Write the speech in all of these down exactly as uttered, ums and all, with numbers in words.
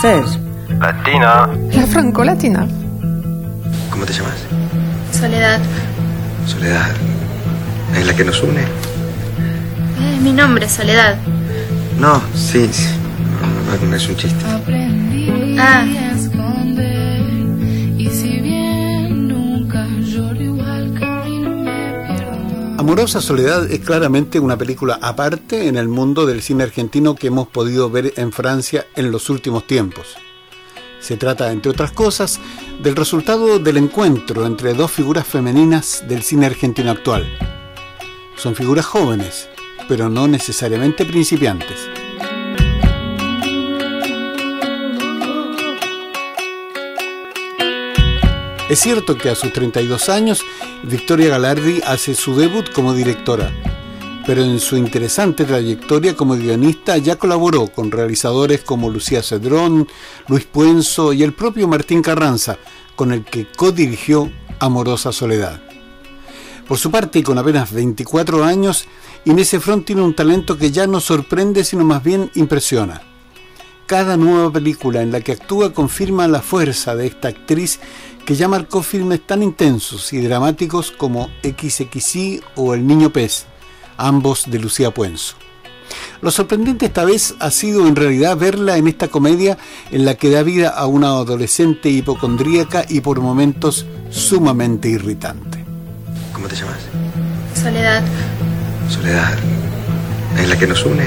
hacer? Latina. La franco-latina. ¿Cómo te llamas? Soledad. Soledad. ¿Es la que nos une? Es mi nombre, Soledad. No, sí, sí. No, no, no es un chiste. Ah. Amorosa Soledad es claramente una película aparte en el mundo del cine argentino que hemos podido ver en Francia en los últimos tiempos. Se trata, entre otras cosas, del resultado del encuentro entre dos figuras femeninas del cine argentino actual. Son figuras jóvenes, pero no necesariamente principiantes. Es cierto que a sus treinta y dos años, Victoria Galardi hace su debut como directora, pero en su interesante trayectoria como guionista ya colaboró con realizadores como Lucía Cedrón, Luis Puenzo y el propio Martín Carranza, con el que codirigió Amorosa Soledad. Por su parte, y con apenas veinticuatro años, Inés Efron tiene un talento que ya no sorprende, sino más bien impresiona. Cada nueva película en la que actúa confirma la fuerza de esta actriz que ya marcó filmes tan intensos y dramáticos como equis equis y o El Niño Pez, ambos de Lucía Puenzo. Lo sorprendente esta vez ha sido en realidad verla en esta comedia en la que da vida a una adolescente hipocondríaca y por momentos sumamente irritante. ¿Cómo te llamas? Soledad. Soledad. ¿Es la que nos une?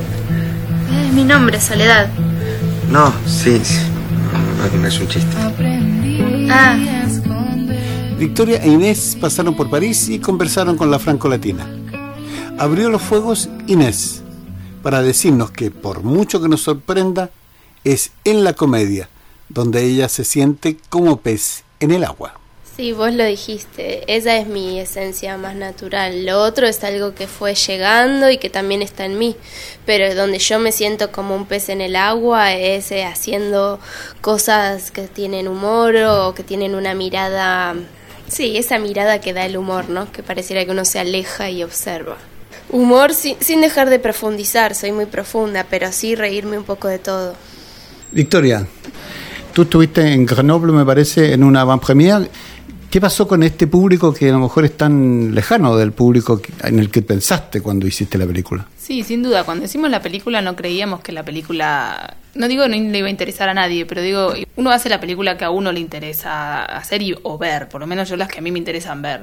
Es mi nombre, Soledad. No, sí, sí. No, no, no es un chiste. Ah. Victoria e Inés pasaron por París y conversaron con la franco-latina. Abrió los fuegos Inés para decirnos que, por mucho que nos sorprenda, es en la comedia donde ella se siente como pez en el agua. Sí, vos lo dijiste, esa es mi esencia más natural. Lo otro es algo que fue llegando y que también está en mí, pero donde yo me siento como un pez en el agua es eh, haciendo cosas que tienen humor o que tienen una mirada, sí, esa mirada que da el humor, ¿no? Que pareciera que uno se aleja y observa. Humor sin, sin dejar de profundizar, soy muy profunda, pero sí reírme un poco de todo. Victoria, tú estuviste en Grenoble, me parece, en una avant-première. ¿Qué pasó con este público que a lo mejor es tan lejano del público en el que pensaste cuando hiciste la película? Sí, sin duda. Cuando hicimos la película no creíamos que la película... No digo no le iba a interesar a nadie, pero digo, uno hace la película que a uno le interesa hacer y, o ver, por lo menos yo las que a mí me interesan ver.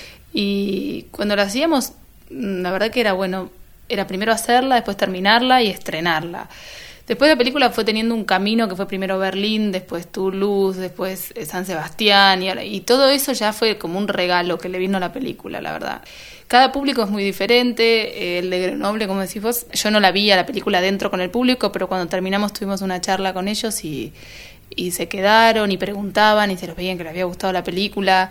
Y cuando la hacíamos, la verdad que era bueno, era primero hacerla, después terminarla y estrenarla. Después la película fue teniendo un camino que fue primero Berlín, después Toulouse, después San Sebastián y, y todo eso ya fue como un regalo que le vino a la película, la verdad. Cada público es muy diferente, el de Grenoble, como decís vos, yo no la vi a la película dentro con el público, pero cuando terminamos tuvimos una charla con ellos y, y se quedaron y preguntaban y se los veían que les había gustado la película.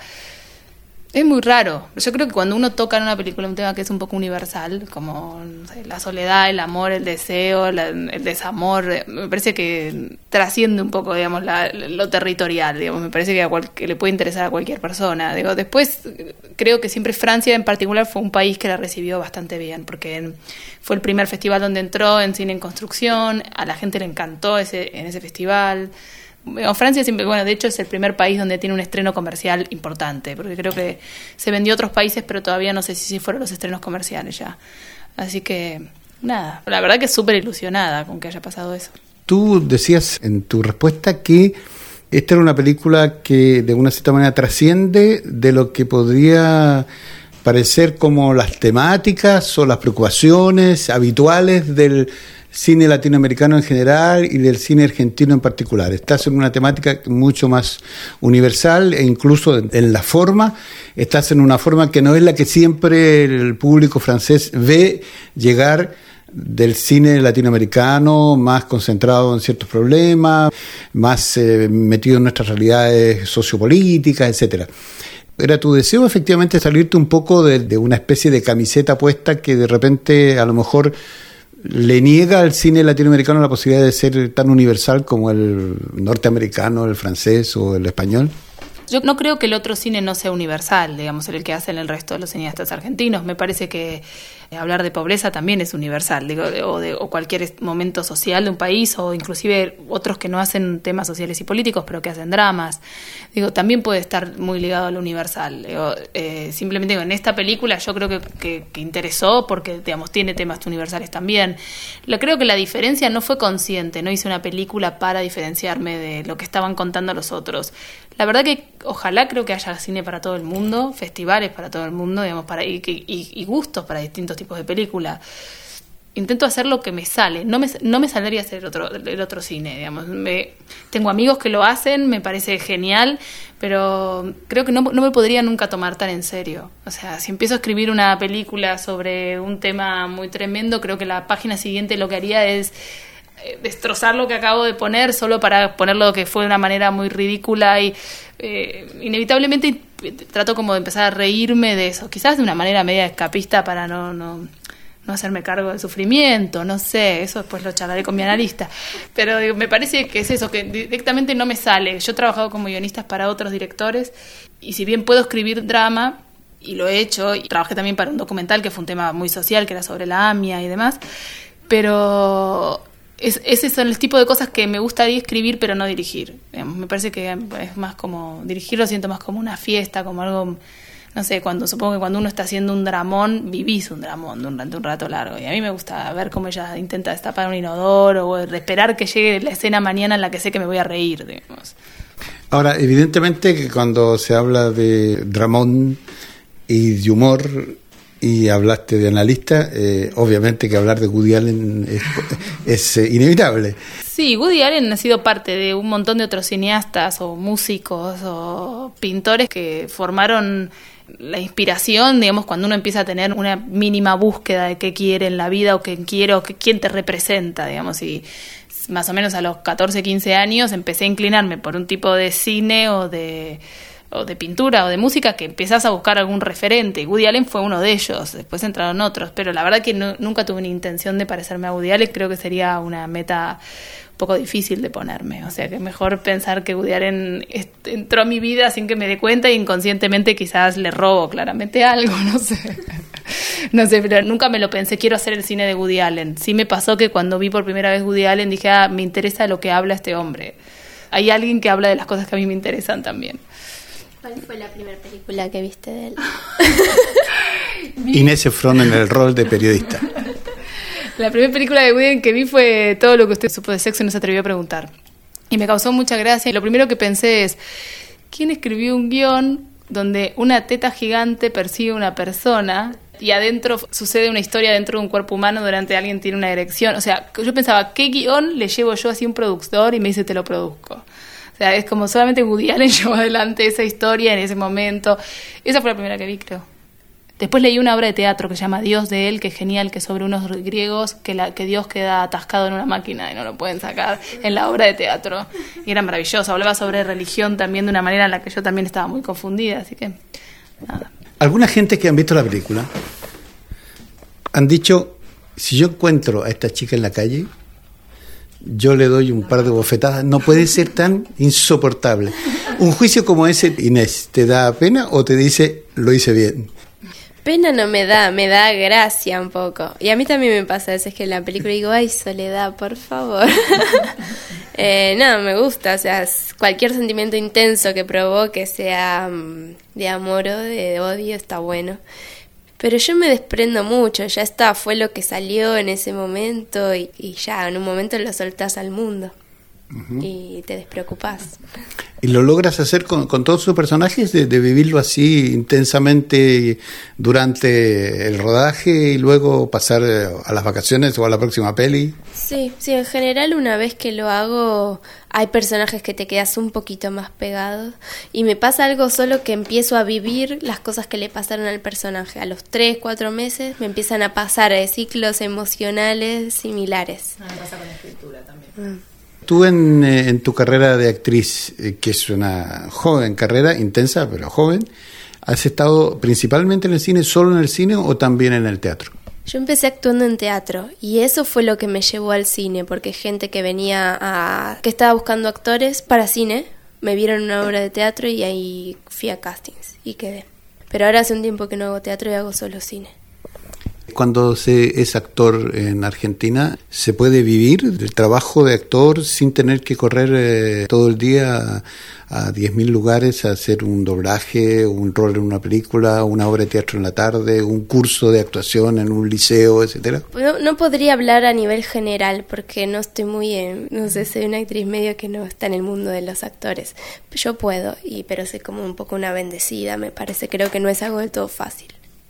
Es muy raro. Yo creo que cuando uno toca en una película un tema que es un poco universal, como no sé, la soledad, el amor, el deseo, la, el desamor, me parece que trasciende un poco, digamos, la, lo territorial, digamos, me parece que, a cual, que le puede interesar a cualquier persona. Digo, después creo que siempre Francia en particular fue un país que la recibió bastante bien, porque fue el primer festival donde entró en cine en construcción, a la gente le encantó ese, en ese festival. Bueno, Francia siempre, bueno, de hecho es el primer país donde tiene un estreno comercial importante, porque creo que se vendió a otros países, pero todavía no sé si, si fueron los estrenos comerciales ya. Así que, nada, la verdad que súper ilusionada con que haya pasado eso. Tú decías en tu respuesta que esta era una película que de una cierta manera trasciende de lo que podría parecer como las temáticas o las preocupaciones habituales del cine latinoamericano en general y del cine argentino en particular. Estás en una temática mucho más universal e incluso en la forma, estás en una forma que no es la que siempre el público francés ve llegar del cine latinoamericano, más concentrado en ciertos problemas, más eh, metido en nuestras realidades sociopolíticas, etcétera. ¿Era tu deseo efectivamente salirte un poco de, de una especie de camiseta puesta que de repente a lo mejor le niega al cine latinoamericano la posibilidad de ser tan universal como el norteamericano, el francés o el español? Yo no creo que el otro cine no sea universal, digamos, el que hacen el resto de los cineastas argentinos. Me parece que Hablar de pobreza también es universal, digo, o, de, o cualquier momento social de un país, o inclusive otros que no hacen temas sociales y políticos, pero que hacen dramas. Digo, también puede estar muy ligado a lo universal. Digo, eh, simplemente digo, en esta película yo creo que, que, que interesó porque, digamos, tiene temas universales también. Lo, creo que la diferencia no fue consciente, no hice una película para diferenciarme de lo que estaban contando los otros. La verdad que ojalá creo que haya cine para todo el mundo, festivales para todo el mundo, digamos, para y, y, y gustos para distintos tipos de película. Intento hacer lo que me sale, no me, no me saldría hacer el otro, el otro cine, digamos. Me, tengo amigos que lo hacen, me parece genial, pero creo que no, no me podría nunca tomar tan en serio. O sea, si empiezo a escribir una película sobre un tema muy tremendo, creo que la página siguiente lo que haría es destrozar lo que acabo de poner solo para ponerlo que fue de una manera muy ridícula y eh, inevitablemente trato como de empezar a reírme de eso, quizás de una manera media escapista para no, no, no hacerme cargo del sufrimiento, no sé, eso después lo charlaré con mi analista, pero digo, me parece que es eso, que directamente no me sale. Yo he trabajado como guionista para otros directores y si bien puedo escribir drama, y lo he hecho, y trabajé también para un documental que fue un tema muy social, que era sobre la A M I A y demás, pero Es, ese son el tipo de cosas que me gustaría escribir pero no dirigir. Digamos, me parece que es más como dirigir, lo siento más como una fiesta, como algo, no sé, cuando supongo que cuando uno está haciendo un dramón, vivís un dramón durante un rato largo, y a mí me gusta ver cómo ella intenta destapar un inodoro o esperar que llegue la escena mañana en la que sé que me voy a reír, digamos. Ahora, evidentemente que cuando se habla de dramón y de humor y hablaste de analista, eh, obviamente que hablar de Woody Allen es, es eh, inevitable. Sí, Woody Allen ha sido parte de un montón de otros cineastas o músicos o pintores que formaron la inspiración, digamos, cuando uno empieza a tener una mínima búsqueda de qué quiere en la vida o qué quiere o qué, quién te representa, digamos, y más o menos a los catorce, quince años empecé a inclinarme por un tipo de cine o de... o de pintura o de música que empezás a buscar algún referente, y Woody Allen fue uno de ellos, después entraron otros, pero la verdad que no, nunca tuve una intención de parecerme a Woody Allen, creo que sería una meta un poco difícil de ponerme, o sea que mejor pensar que Woody Allen est- entró a mi vida sin que me dé cuenta y inconscientemente quizás le robo claramente algo, no sé, no sé, pero nunca me lo pensé, quiero hacer el cine de Woody Allen. Sí me pasó que cuando vi por primera vez Woody Allen dije, ah, me interesa lo que habla este hombre, hay alguien que habla de las cosas que a mí me interesan también. ¿Cuál fue la primera película que viste de él? Inés Efron en el rol de periodista. La primera película de Woody Allen que vi fue Todo lo que usted supo de sexo y no se atrevió a preguntar. Y me causó mucha gracia. Y lo primero que pensé es, ¿quién escribió un guión donde una teta gigante persigue a una persona y adentro sucede una historia dentro de un cuerpo humano durante alguien tiene una erección? O sea, yo pensaba, ¿qué guión le llevo yo así a un productor? Y me dice, te lo produzco. O sea, es como solamente Woody Allen llevó adelante esa historia en ese momento. Esa fue la primera que vi, creo. Después leí una obra de teatro que se llama Dios de él, que es genial, que es sobre unos griegos que, la, que Dios queda atascado en una máquina y no lo pueden sacar, en la obra de teatro. Y era maravilloso. Hablaba sobre religión también de una manera en la que yo también estaba muy confundida, así que nada. Alguna gente que han visto la película han dicho, si yo encuentro a esta chica en la calle, yo le doy un par de bofetadas. No puede ser tan insoportable. Un juicio como ese, Inés, ¿te da pena o te dice, lo hice bien? Pena no me da, me da gracia un poco. Y a mí también me pasa a veces que en la película digo, ay, Soledad, por favor. eh, no, me gusta, o sea, cualquier sentimiento intenso que provoque, sea um, de amor o de odio, está bueno. Pero yo me desprendo mucho, ya está, fue lo que salió en ese momento y, y ya, en un momento lo soltás al mundo. Uh-huh. Y te despreocupás. ¿Y lo logras hacer con, con todos sus personajes, de, de vivirlo así intensamente durante el rodaje y luego pasar a las vacaciones o a la próxima peli? Sí, sí, en general una vez que lo hago hay personajes que te quedas un poquito más pegado y me pasa algo solo que empiezo a vivir las cosas que le pasaron al personaje. A los tres, cuatro meses me empiezan a pasar eh, ciclos emocionales similares. Ah, me pasa con la escritura también. Mm. Tú en, en tu carrera de actriz, eh, que es una joven carrera, intensa pero joven, ¿has estado principalmente en el cine, solo en el cine o también en el teatro? Yo empecé actuando en teatro y eso fue lo que me llevó al cine, porque gente que venía a... que estaba buscando actores para cine, me vieron en una obra de teatro y ahí fui a castings y quedé. Pero ahora hace un tiempo que no hago teatro y hago solo cine. Cuando se es actor en Argentina, ¿se puede vivir del trabajo de actor sin tener que correr eh, todo el día a, a diez mil lugares a hacer un doblaje, un rol en una película, una obra de teatro en la tarde, un curso de actuación en un liceo, etcétera? No, no podría hablar a nivel general porque no estoy muy, en, no sé, soy una actriz medio que no está en el mundo de los actores. Yo puedo, y pero soy como un poco una bendecida, me parece. Creo que no es algo del todo fácil.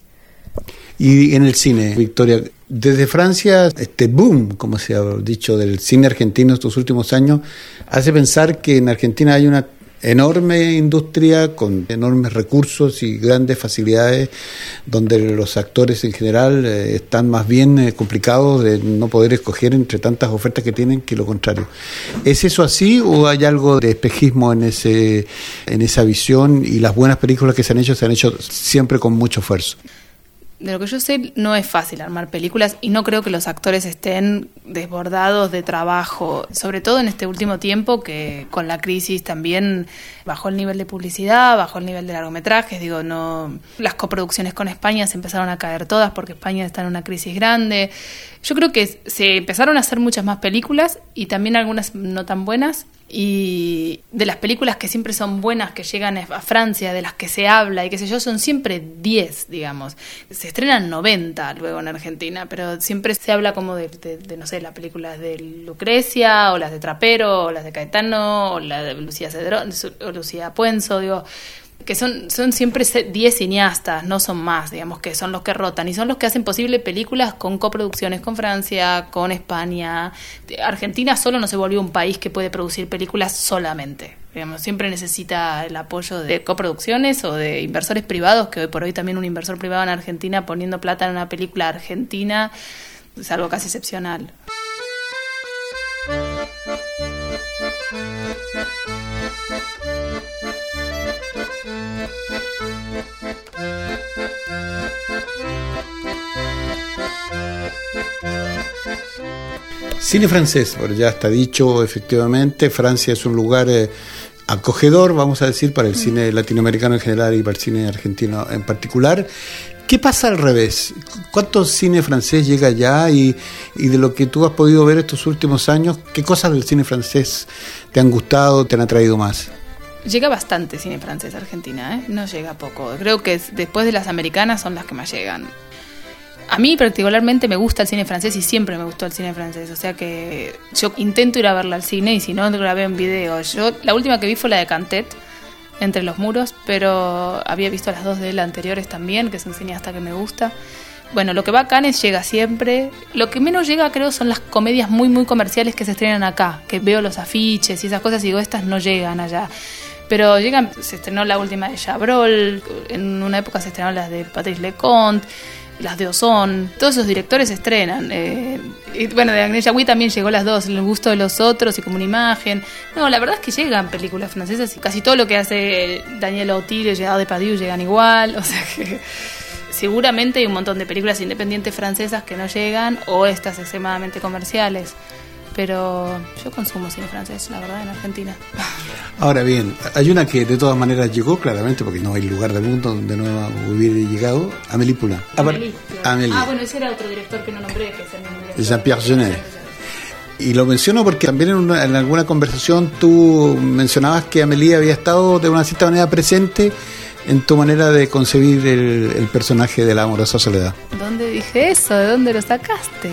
Y en el cine, Victoria, desde Francia, este boom, como se ha dicho, del cine argentino estos últimos años, hace pensar que en Argentina hay una enorme industria con enormes recursos y grandes facilidades, donde los actores en general eh, están más bien eh, complicados de no poder escoger entre tantas ofertas que tienen que lo contrario. ¿Es eso así o hay algo de espejismo en ese en esa visión y las buenas películas que se han hecho se han hecho siempre con mucho esfuerzo? De lo que yo sé, no es fácil armar películas y no creo que los actores estén desbordados de trabajo, sobre todo en este último tiempo que con la crisis también bajó el nivel de publicidad, bajó el nivel de largometrajes, digo, no, las coproducciones con España se empezaron a caer todas porque España está en una crisis grande. Yo creo que se empezaron a hacer muchas más películas y también algunas no tan buenas. Y de las películas que siempre son buenas, que llegan a Francia, de las que se habla y qué sé yo, son siempre diez, digamos. Se estrenan noventa luego en Argentina, pero siempre se habla como de, de, de no sé, las películas de Lucrecia, o las de Trapero, o las de Caetano, o la de Lucía Cedrón, o Lucía Puenzo, digo, que son, son siempre diez cineastas, no son más, digamos, que son los que rotan y son los que hacen posible películas con coproducciones con Francia, con España. Argentina solo no se volvió un país que puede producir películas solamente, digamos, siempre necesita el apoyo de coproducciones o de inversores privados, que hoy por hoy también un inversor privado en Argentina poniendo plata en una película argentina es algo casi excepcional. Cine francés, bueno, ya está dicho, efectivamente, Francia es un lugar eh, acogedor, vamos a decir, para el cine latinoamericano en general y para el cine argentino en particular. ¿Qué pasa al revés? ¿Cuánto cine francés llega allá? Y, y de lo que tú has podido ver estos últimos años, ¿qué cosas del cine francés te han gustado, te han atraído más? Llega bastante cine francés a Argentina, ¿eh? No llega poco. Creo que después de las americanas son las que más llegan. A mí particularmente me gusta el cine francés y siempre me gustó el cine francés, o sea que yo intento ir a verla al cine y si no, la veo en video. Yo la última que vi fue la de Cantet, Entre los muros, pero había visto las dos de él anteriores también, que es un cineasta que me gusta. Bueno, lo que va a Cannes llega siempre. Lo que menos llega, creo, son las comedias muy, muy comerciales que se estrenan acá, que veo los afiches y esas cosas y digo, estas no llegan allá. Pero llegan, se estrenó la última de Chabrol, en una época se estrenaron las de Patrice Leconte, las de Ozon, todos esos directores se estrenan. Eh, y bueno, de Agnès Jaoui también llegó las dos, El gusto de los otros y Como una imagen. No, la verdad es que llegan películas francesas y casi todo lo que hace Daniel Auteuil y Gérard Depardieu llegan igual, o sea que seguramente hay un montón de películas independientes francesas que no llegan o estas extremadamente comerciales. Pero yo consumo cine francés, la verdad, en Argentina. Ahora bien, hay una que de todas maneras llegó claramente, porque no hay lugar del mundo donde no hubiera llegado, Amélie Poulain. Amélie, claro. Amélie. Ah, bueno, ese era otro director que no nombré, que es el mismo director. Jean-Pierre Jeunet. Y lo menciono porque también en, una, en alguna conversación tú mencionabas que Amélie había estado de una cierta manera presente en tu manera de concebir el, el personaje de La amorosa soledad. ¿Dónde dije eso? ¿De dónde lo sacaste?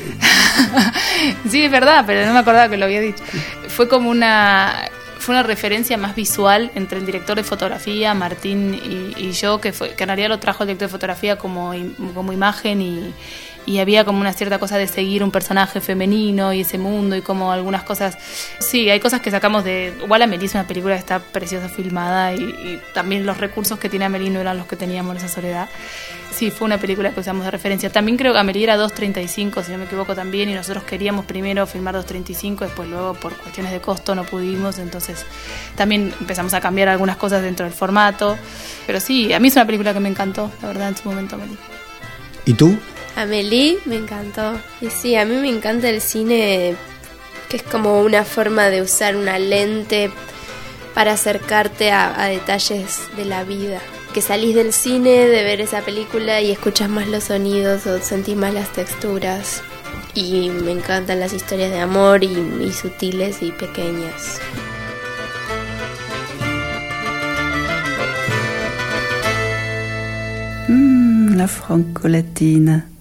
Sí, es verdad, pero no me acordaba que lo había dicho. Fue como una... Fue una referencia más visual entre el director de fotografía, Martín, y, y yo, que fue que en realidad lo trajo el director de fotografía como, como imagen y, y había como una cierta cosa de seguir un personaje femenino y ese mundo y como algunas cosas... Sí, hay cosas que sacamos de... Igual Amélie es una película que está preciosa filmada y, y también los recursos que tiene Amélie no eran los que teníamos en esa soledad. Sí, fue una película que usamos de referencia. También creo que Amélie era dos treinta y cinco, si no me equivoco también, y nosotros queríamos primero filmar dos treinta y cinco, después luego por cuestiones de costo no pudimos, entonces también empezamos a cambiar algunas cosas dentro del formato. Pero sí, a mí es una película que me encantó, la verdad, en su momento, Amélie. ¿Y tú? Amélie me encantó. Y sí, a mí me encanta el cine que es como una forma de usar una lente para acercarte a, a detalles de la vida. que salís del cine de ver esa película y escuchas más los sonidos o sentís más las texturas. Y me encantan las historias de amor y, y sutiles y pequeñas. Mm, la Franco-Latina.